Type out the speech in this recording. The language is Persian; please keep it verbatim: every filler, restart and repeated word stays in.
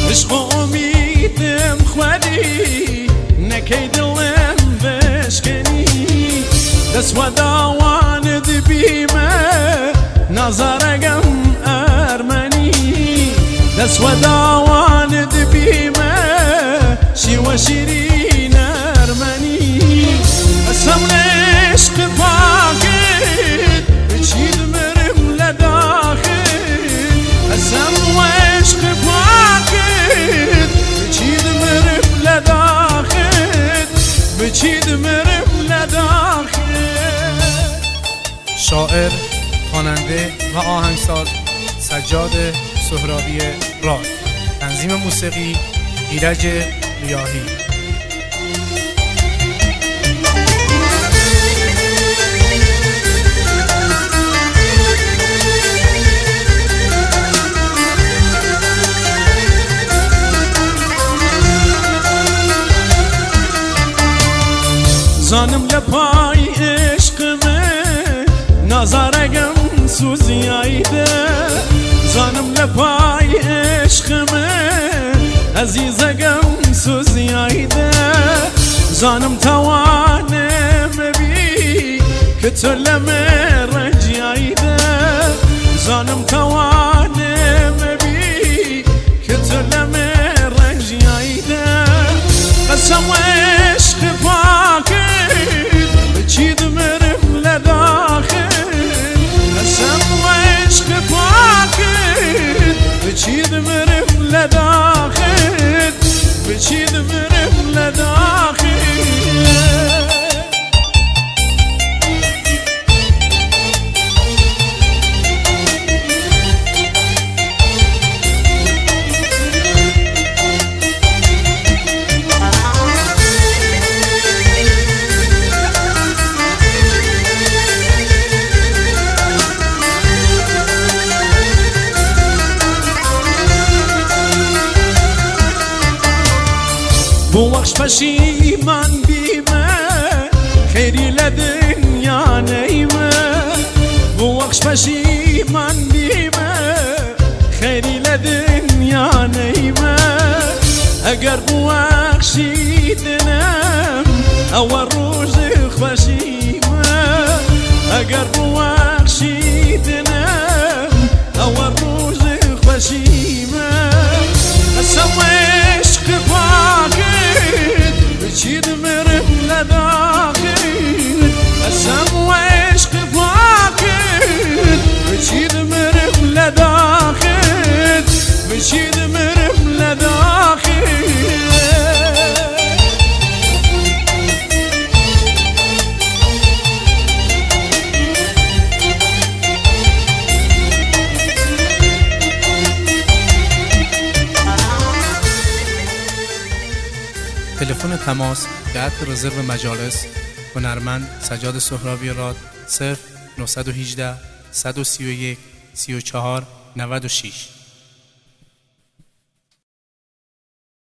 عشق و امیدم خودی نکی دلم بشکنی دست و داواند بیمه نظرگم ارمنی دست و داواند بیمه شی و شیرین ارمنی اسم عشق پاکت بچید مرم لداخل اسم عشق پاکت بچید مرم لداخل بچید مرم لداخل. شاعر، خواننده و آهنگساز سجاد سهرابی راد. تنظیم موسیقی ایرج ریاحی. زانم لپای عشقمه نظرگم سوزیایده زانم لپای عشقمه عزیزگم سوزیایده زانم توانم بی که تو لمرجیایده زانم توانم بی که تو لمرجیایده قسم عشق پاکت بچید مرم لداخل قسم عشق پاکت بچید مرم لداخل بچید مرم لداخل. بو وقش پشیمان بیمه خیری لدنیا نیمه بو وقش پشیمان بیمه خیری لدنیا نیمه اگر بو وقشی دنم او روز خوشیمه اگر بو وقشی دنم او روز خوشیمه قسم عشق پاکت بچید مرم لداخل قسم عشق پاکت بچید مرم لداخل بچید مرم لداخل. تلفن تماس جهت رزرو مجالس هنرمند سجاد سهرابی راد صفر نه یک هشت صد و سی و یک سی و چهار نود و شش.